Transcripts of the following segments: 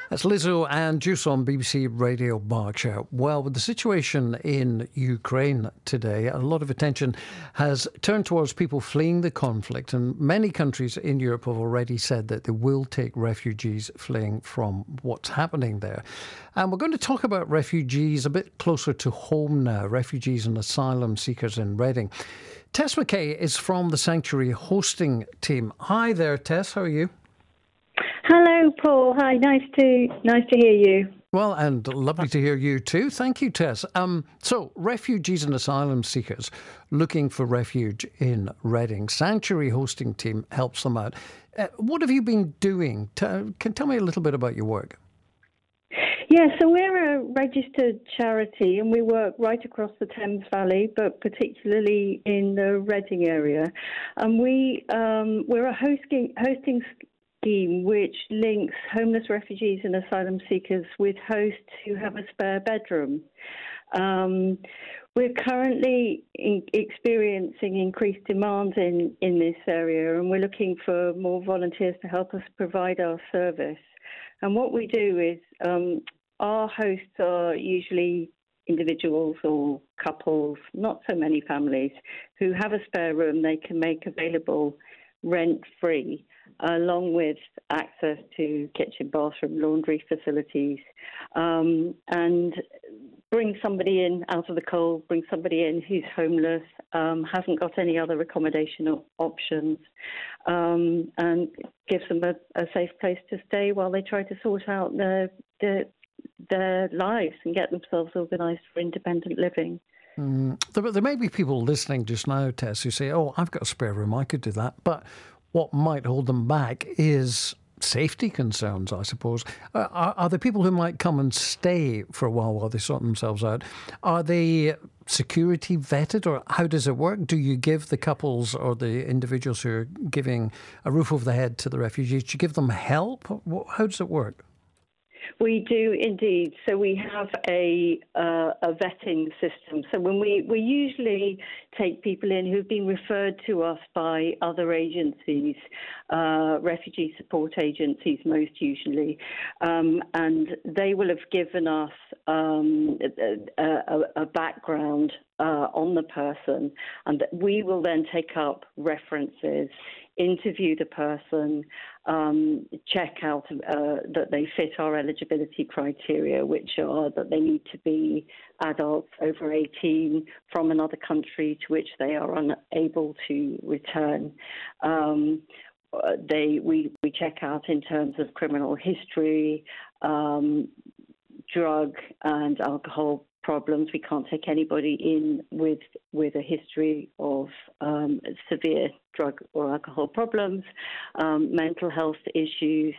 That's Lizzo and Juice on BBC Radio Berkshire. Well, with the situation in Ukraine today, a lot of attention has turned towards people fleeing the conflict, and many countries in Europe have already said that they will take refugees fleeing from what's happening there. And we're going to talk about refugees a bit closer to home now, refugees and asylum seekers in Reading. Tess McKay is from the Sanctuary hosting team. Hi there, Tess. How are you? Hello, Paul. Hi, nice to hear you. Well, and lovely to hear you too. Thank you, Tess. So, refugees and asylum seekers looking for refuge in Reading. Sanctuary hosting team helps them out. What have you been doing? Tell me a little bit about your work. Yeah, so we're a registered charity and we work right across the Thames Valley, but particularly in the Reading area. And we're a hosting scheme which links homeless refugees and asylum seekers with hosts who have a spare bedroom. We're currently experiencing increased demand in this area, and we're looking for more volunteers to help us provide our service. And what we do is our hosts are usually individuals or couples, not so many families, who have a spare room they can make available rent-free, along with access to kitchen, bathroom, laundry facilities, and bring somebody in out of the cold, bring somebody in who's homeless, hasn't got any other accommodation options, and gives them a safe place to stay while they try to sort out their lives and get themselves organised for independent living. There may be people listening just now, Tess, who say, oh, I've got a spare room, I could do that. But what might hold them back is safety concerns, I suppose. Are there people who might come and stay for a while they sort themselves out? Are they security vetted, or how does it work? Do you give the couples or the individuals who are giving a roof over the head to the refugees, do you give them help? How does it work? We do indeed. So we have a vetting system. So when we usually take people in who've been referred to us by other agencies, refugee support agencies most usually, and they will have given us a background on the person, and we will then take up references, interview the person, check out that they fit our eligibility criteria, which are that they need to be adults over 18 from another country to which they are unable to return. We check out in terms of criminal history, drug and alcohol problems. We can't take anybody in with a history of severe drug or alcohol problems, mental health issues.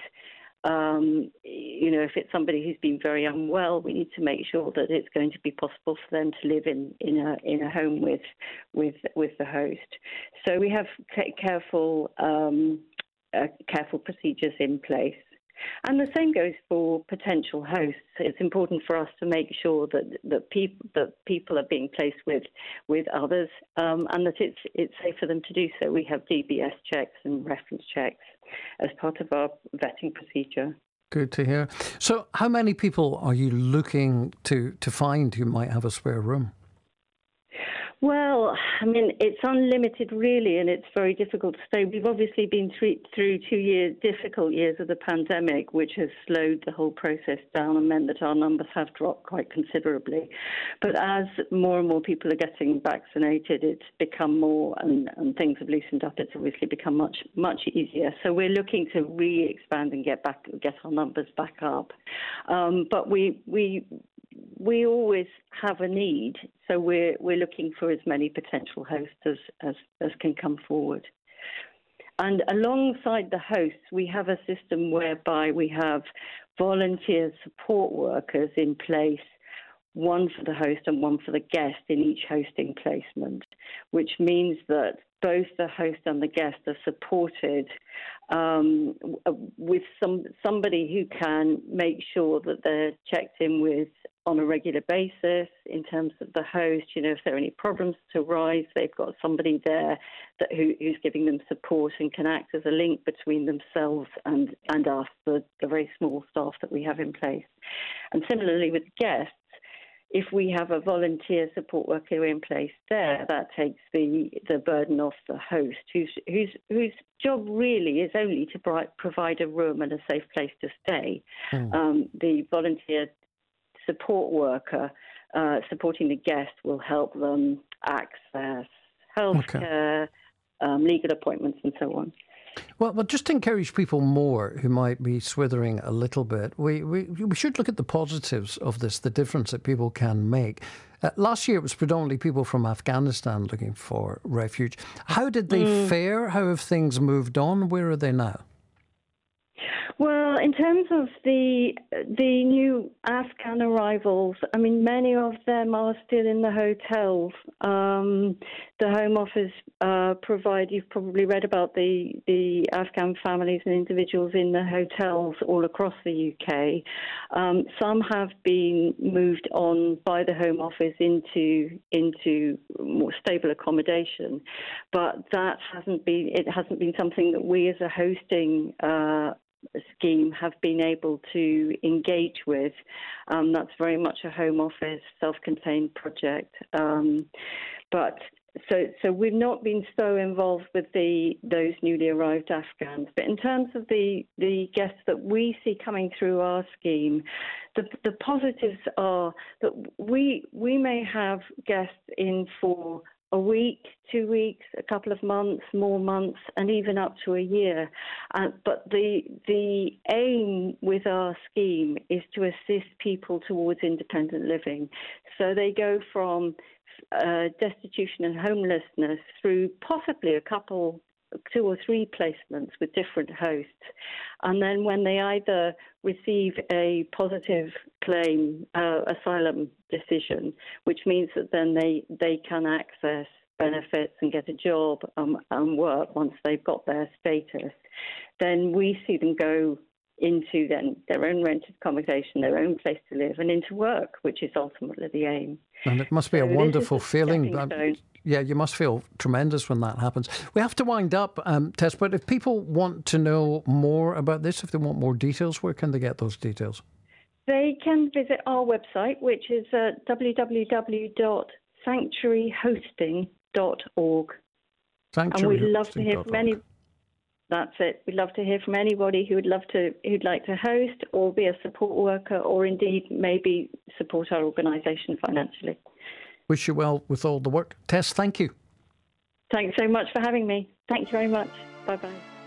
If it's somebody who's been very unwell, we need to make sure that it's going to be possible for them to live in a home with the host. So we have careful procedures in place. And the same goes for potential hosts. It's important for us to make sure that people are being placed with others, and that it's safe for them to do so. We have DBS checks and reference checks as part of our vetting procedure. Good to hear. So how many people are you looking to find who might have a spare room? Well, I mean, it's unlimited really, and it's very difficult to say. We've obviously been through 2 difficult years of the pandemic, which has slowed the whole process down and meant that our numbers have dropped quite considerably. But as more and more people are getting vaccinated, it's become more, and things have loosened up. It's obviously become much easier. So we're looking to re-expand and get our numbers back up. But we always have a need, so we're looking for as many potential hosts as can come forward. And alongside the hosts, we have a system whereby we have volunteer support workers in place, one for the host and one for the guest in each hosting placement, which means that both the host and the guest are supported with somebody who can make sure that they're checked in with on a regular basis in terms of the host. If there are any problems to arise, they've got somebody there who's giving them support and can act as a link between themselves and us, the very small staff that we have in place. And similarly with guests, if we have a volunteer support worker in place there, that takes the burden off the host, whose job really is only to provide a room and a safe place to stay. The volunteer support worker supporting the guest will help them access healthcare, legal appointments, and so on. Well, just to encourage people more who might be swithering a little bit, we should look at the positives of this, the difference that people can make. Last year, it was predominantly people from Afghanistan looking for refuge. How did they fare? How have things moved on? Where are they now? Well, in terms of the new Afghan arrivals, I mean, many of them are still in the hotels. The Home Office you've probably read about the Afghan families and individuals in the hotels all across the UK. Some have been moved on by the Home Office into more stable accommodation, but that hasn't been something that we as a hosting scheme have been able to engage with. That's very much a Home Office self-contained project. So we've not been so involved with those newly arrived Afghans. But in terms of the guests that we see coming through our scheme, the positives are that we may have guests in for a week, 2 weeks, a couple of months, more months, and even up to a year. But the aim with our scheme is to assist people towards independent living. So they go from destitution and homelessness through possibly a couple, 2 or 3 placements with different hosts. And then when they either receive a positive claim, asylum decision, which means that then they can access benefits and get a job and work once they've got their status, then we see them go into then their own rented accommodation, their own place to live, and into work, which is ultimately the aim. And it must be a wonderful feeling. Yeah, you must feel tremendous when that happens. We have to wind up, Tess, but if people want to know more about this, if they want more details, where can they get those details? They can visit our website, which is www.sanctuaryhosting.org. And we'd love to hear from any. That's it. We'd love to hear from anybody who'd like to host or be a support worker, or indeed maybe support our organisation financially. Wish you well with all the work. Tess, thank you. Thanks so much for having me. Thank you very much. Bye-bye.